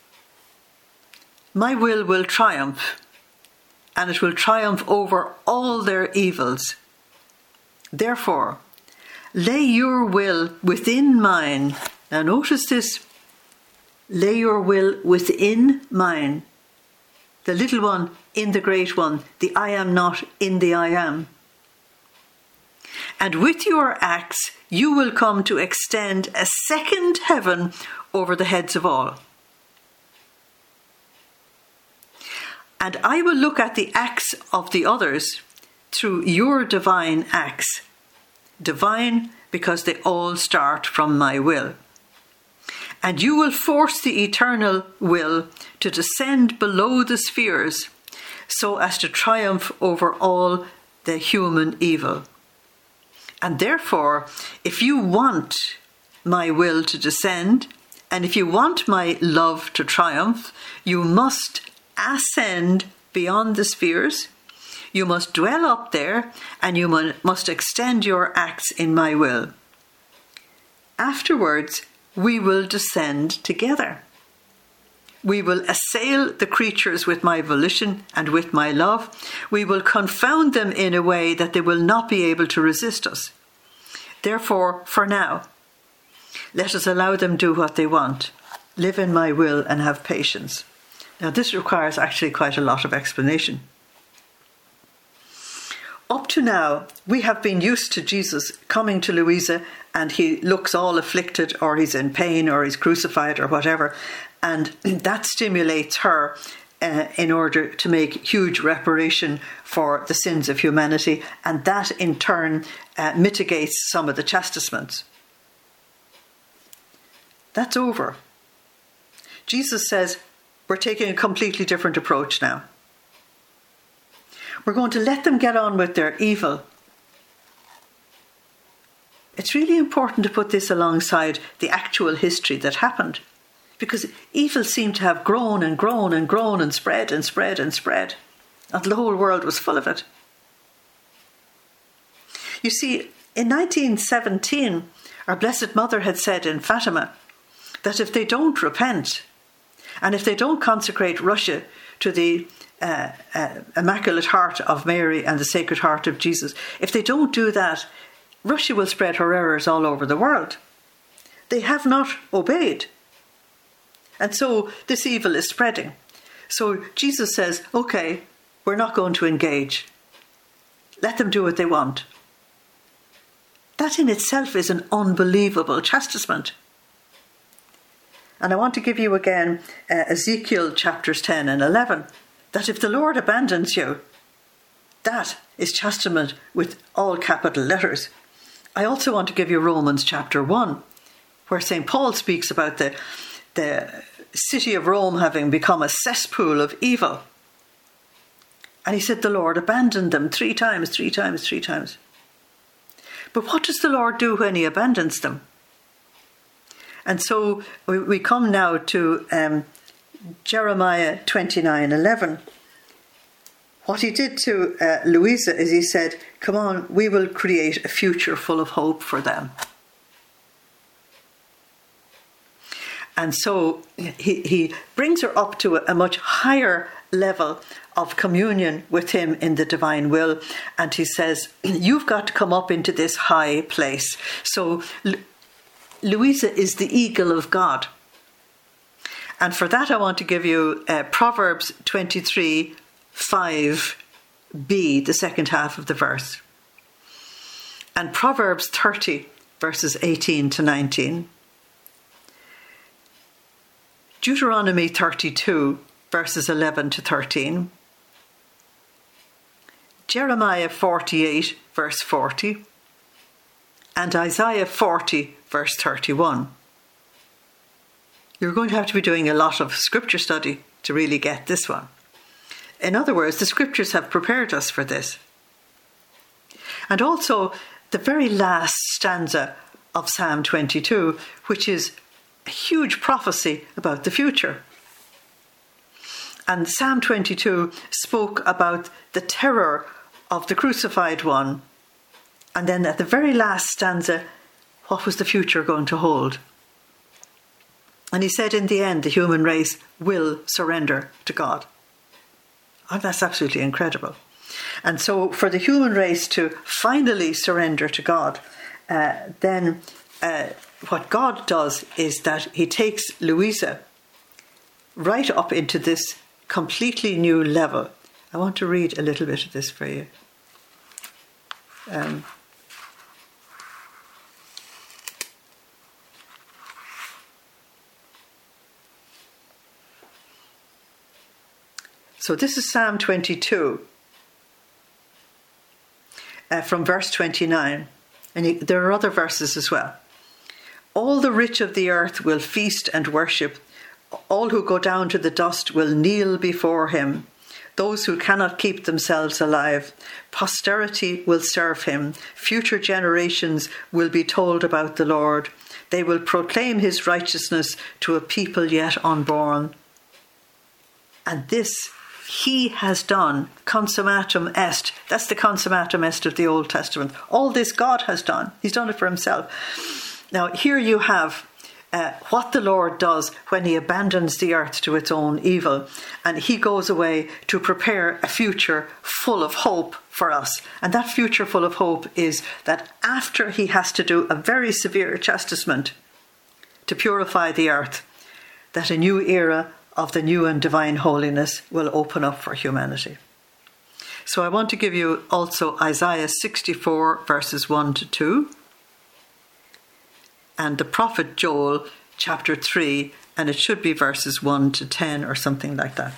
My will triumph. And it will triumph over all their evils. Therefore, lay your will within mine. Now notice this. Lay your will within mine. The little one in the great one. The I am not in the I am. And with your axe you will come to extend a second heaven over the heads of all. And I will look at the acts of the others through your divine acts. Divine because they all start from my will. And you will force the eternal will to descend below the spheres so as to triumph over all the human evil. And therefore, if you want my will to descend, and if you want my love to triumph, you must ascend beyond the spheres, you must dwell up there, and you must extend your acts in my will. Afterwards, we will descend together. We will assail the creatures with my volition and with my love. We will confound them in a way that they will not be able to resist us. Therefore, for now, let us allow them do what they want. Live in my will and have patience. Now, this requires actually quite a lot of explanation. Up to now, we have been used to Jesus coming to Louisa and he looks all afflicted, or he's in pain, or he's crucified, or whatever. And that stimulates her in order to make huge reparation for the sins of humanity. And that in turn mitigates some of the chastisements. That's over. Jesus says, we're taking a completely different approach now. We're going to let them get on with their evil. It's really important to put this alongside the actual history that happened, because evil seemed to have grown and grown and grown and spread and spread and spread until the whole world was full of it. You see, in 1917, our Blessed Mother had said in Fatima that if they don't repent and if they don't consecrate Russia to the Immaculate Heart of Mary and the Sacred Heart of Jesus, if they don't do that, Russia will spread her errors all over the world. They have not obeyed. And so this evil is spreading. So Jesus says, okay, we're not going to engage. Let them do what they want. That in itself is an unbelievable chastisement. And I want to give you again Ezekiel chapters 10 and 11. That if the Lord abandons you, that is chastisement with all capital letters. I also want to give you Romans chapter 1, where St. Paul speaks about the city of Rome having become a cesspool of evil. And he said the Lord abandoned them 3 times, 3 times, 3 times. But what does the Lord do when he abandons them? And so we come now to Jeremiah 29:11. What he did to Louisa is he said, come on, we will create a future full of hope for them. And so he brings her up to a much higher level of communion with him in the divine will. And he says, you've got to come up into this high place. So Louisa is the eagle of God. And for that I want to give you Proverbs 23:5b, the second half of the verse. And Proverbs 30, verses 18 to 19. Deuteronomy 32, verses 11 to 13. Jeremiah 48, verse 40. And Isaiah 40, verse 31. You're going to have to be doing a lot of scripture study to really get this one. In other words, the scriptures have prepared us for this. And also the very last stanza of Psalm 22, which is a huge prophecy about the future. And Psalm 22 spoke about the terror of the crucified one. And then at the very last stanza, what was the future going to hold? And he said in the end, the human race will surrender to God. Oh, that's absolutely incredible. And so for the human race to finally surrender to God, then what God does is that he takes Louisa right up into this completely new level. I want to read a little bit of this for you. So this is Psalm 22 from verse 29. And there are other verses as well. All the rich of the earth will feast and worship. All who go down to the dust will kneel before him. Those who cannot keep themselves alive, posterity will serve him. Future generations will be told about the Lord. They will proclaim his righteousness to a people yet unborn. And this he has done, consummatum est. That's the consummatum est of the Old Testament. All this God has done. He's done it for himself. Now here you have what the Lord does when he abandons the earth to its own evil, and he goes away to prepare a future full of hope for us. And that future full of hope is that after he has to do a very severe chastisement to purify the earth, that a new era of the new and divine holiness will open up for humanity. So I want to give you also Isaiah 64 verses 1 to 2. And the prophet Joel, chapter 3, and it should be verses 1 to 10 or something like that.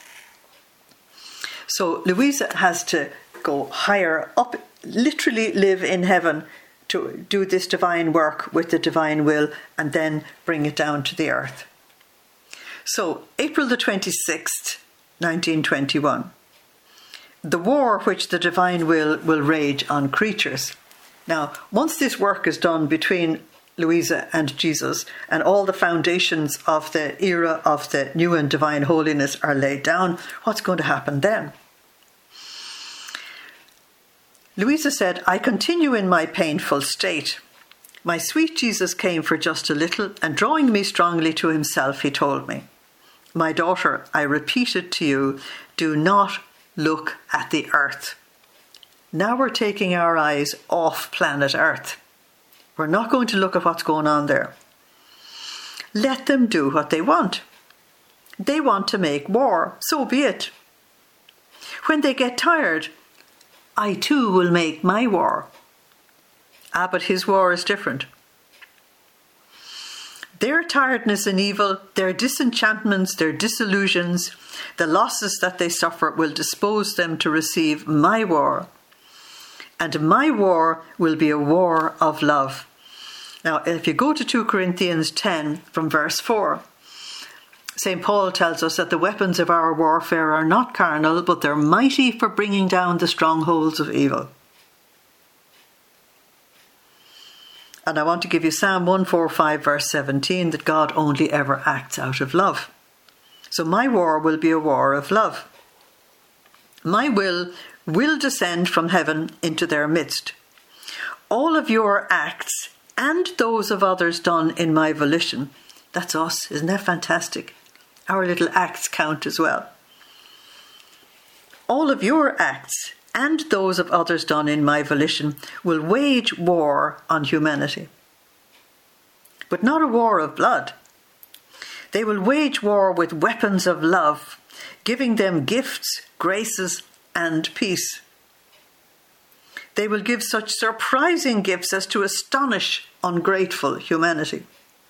So Louisa has to go higher up, literally live in heaven to do this divine work with the divine will and then bring it down to the earth. So April the 26th, 1921. The war which the divine will rage on creatures. Now, once this work is done between Louisa and Jesus, and all the foundations of the era of the new and divine holiness are laid down, what's going to happen then? Louisa said, I continue in my painful state. My sweet Jesus came for just a little, and drawing me strongly to himself, he told me, my daughter, I repeat it to you, do not look at the earth. Now we're taking our eyes off planet Earth. We're not going to look at what's going on there. Let them do what they want. They want to make war, so be it. When they get tired, I too will make my war. But his war is different. Their tiredness and evil, their disenchantments, their disillusions, the losses that they suffer will dispose them to receive my war. And my war will be a war of love. Now, if you go to 2 Corinthians 10 from verse 4, St. Paul tells us that the weapons of our warfare are not carnal, but they're mighty for bringing down the strongholds of evil. And I want to give you Psalm 145 verse 17, that God only ever acts out of love. So my war will be a war of love. My will descend from heaven into their midst. All of your acts and those of others done in my volition, that's us, isn't that fantastic? Our little acts count as well. All of your acts and those of others done in my volition will wage war on humanity. But not a war of blood. They will wage war with weapons of love, giving them gifts, graces, and peace. They will give such surprising gifts as to astonish ungrateful humanity.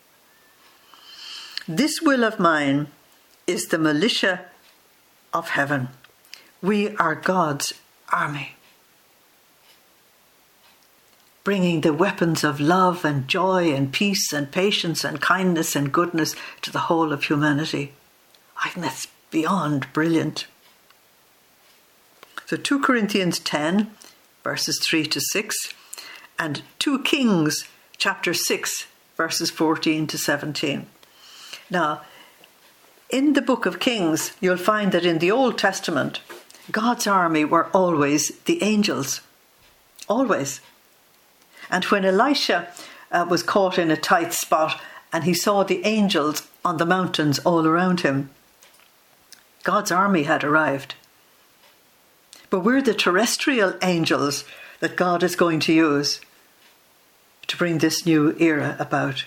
This will of mine is the militia of heaven. We are God's army, bringing the weapons of love and joy and peace and patience and kindness and goodness to the whole of humanity. I think that's beyond brilliant. So 2 Corinthians 10, verses 3 to 6, and 2 Kings, chapter 6, verses 14 to 17. Now, in the book of Kings, you'll find that in the Old Testament, God's army were always the angels. Always. And when Elisha was caught in a tight spot and he saw the angels on the mountains all around him, God's army had arrived. But we're the terrestrial angels that God is going to use to bring this new era about.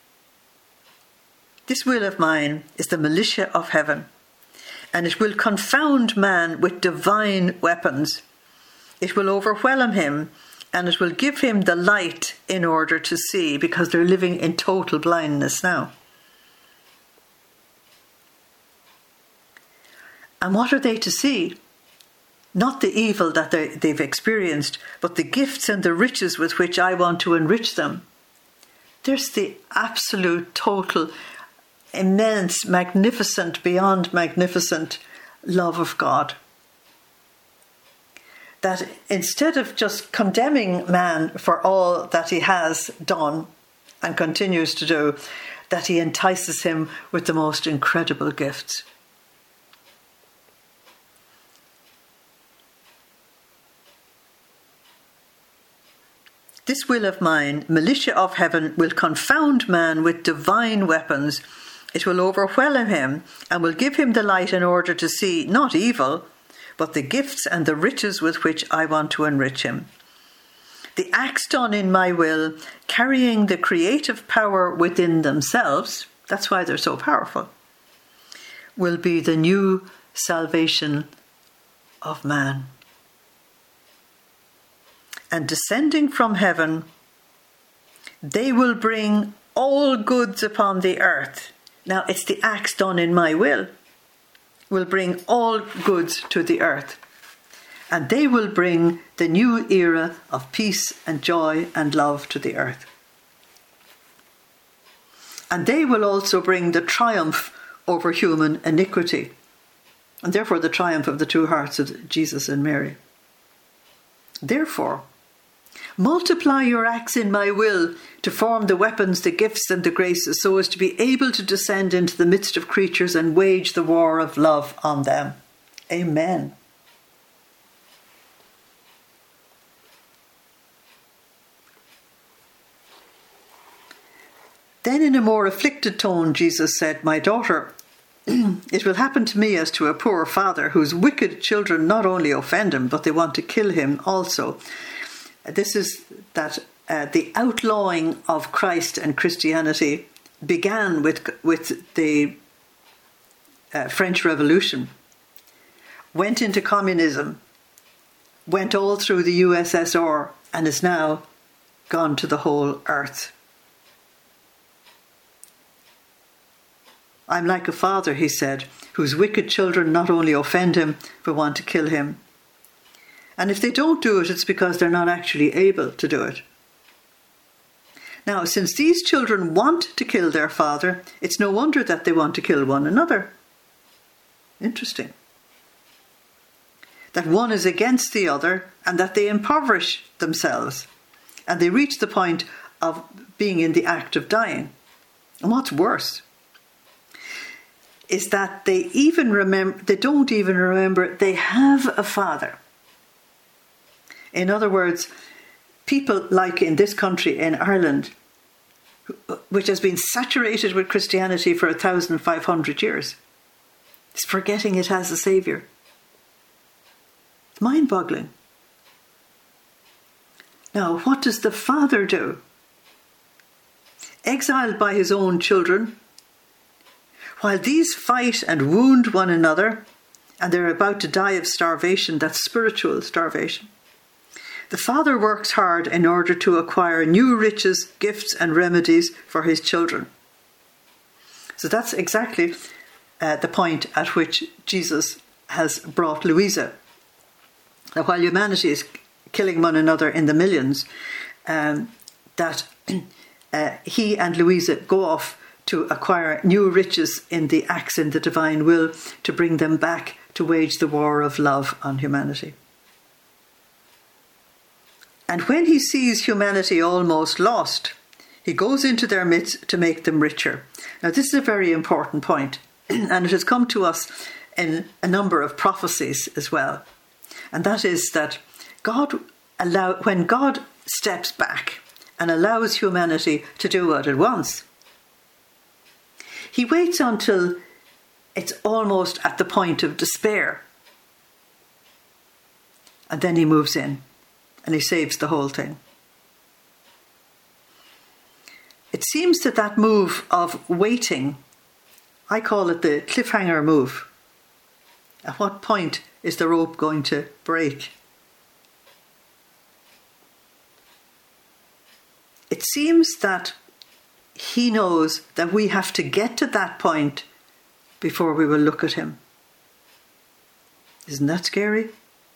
This will of mine is the militia of heaven, and it will confound man with divine weapons. It will overwhelm him, and it will give him the light in order to see, because they're living in total blindness now. And what are they to see? Not the evil that they've experienced, but the gifts and the riches with which I want to enrich them. There's the absolute, total, immense, magnificent, beyond magnificent love of God. That instead of just condemning man for all that he has done and continues to do, that he entices him with the most incredible gifts. This will of mine, militia of heaven, will confound man with divine weapons. It will overwhelm him and will give him the light in order to see not evil, but the gifts and the riches with which I want to enrich him. The acts done in my will, carrying the creative power within themselves, that's why they're so powerful, will be the new salvation of man. And descending from heaven, they will bring all goods upon the earth. Now, it's the acts done in my will bring all goods to the earth. And they will bring the new era of peace and joy and love to the earth. And they will also bring the triumph over human iniquity, and therefore the triumph of the two hearts of Jesus and Mary. Therefore, multiply your acts in my will to form the weapons, the gifts and the graces, so as to be able to descend into the midst of creatures and wage the war of love on them. Amen. Then in a more afflicted tone, Jesus said, My daughter, it will happen to me as to a poor father whose wicked children not only offend him, but they want to kill him also. This is that the outlawing of Christ and Christianity began with the French Revolution, went into communism, went all through the USSR, and is now gone to the whole earth. I'm like a father, he said, whose wicked children not only offend him, but want to kill him. And if they don't do it, it's because they're not actually able to do it. Now, since these children want to kill their father, it's no wonder that they want to kill one another. Interesting. That one is against the other and that they impoverish themselves. And they reach the point of being in the act of dying. And what's worse is that they don't even remember they have a father. In other words, people like in this country, in Ireland, which has been saturated with Christianity for 1,500 years, is forgetting it has a saviour. It's mind-boggling. Now, what does the father do? Exiled by his own children, while these fight and wound one another, and they're about to die of starvation, that's spiritual starvation, the father works hard in order to acquire new riches, gifts and remedies for his children. So that's exactly the point at which Jesus has brought Louisa. Now, while humanity is killing one another in the millions, that he and Louisa go off to acquire new riches in the acts in the divine will to bring them back to wage the war of love on humanity. And when he sees humanity almost lost, he goes into their midst to make them richer. Now, this is a very important point, and it has come to us in a number of prophecies as well. And that is that when God steps back and allows humanity to do what it wants, he waits until it's almost at the point of despair. And then he moves in and he saves the whole thing. It seems that move of waiting, I call it the cliffhanger move. At what point is the rope going to break? It seems that he knows that we have to get to that point before we will look at him. Isn't that scary?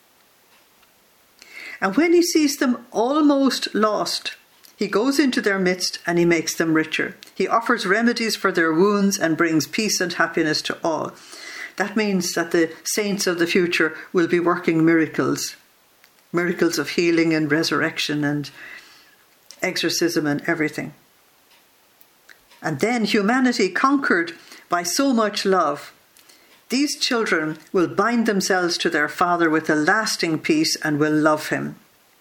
And when he sees them almost lost, he goes into their midst and he makes them richer. He offers remedies for their wounds and brings peace and happiness to all. That means that the saints of the future will be working miracles. Miracles of healing and resurrection and exorcism and everything. And then humanity conquered by so much love. These children will bind themselves to their Father with a lasting peace and will love him.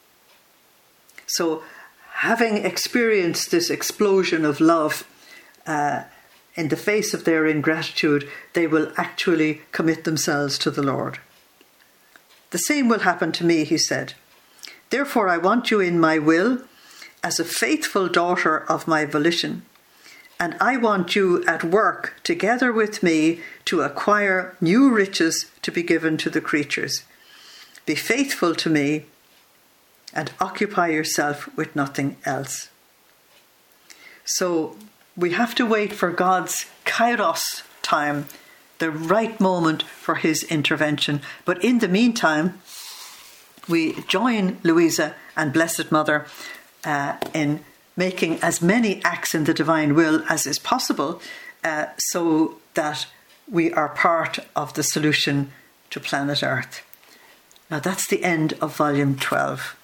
So, having experienced this explosion of love in the face of their ingratitude, they will actually commit themselves to the Lord. The same will happen to me, he said. Therefore, I want you in my will as a faithful daughter of my volition. And I want you at work together with me to acquire new riches to be given to the creatures. Be faithful to me and occupy yourself with nothing else. So we have to wait for God's kairos time, the right moment for his intervention. But in the meantime, we join Louisa and Blessed Mother in making as many acts in the divine will as is possible, so that we are part of the solution to planet Earth. Now that's the end of volume 12.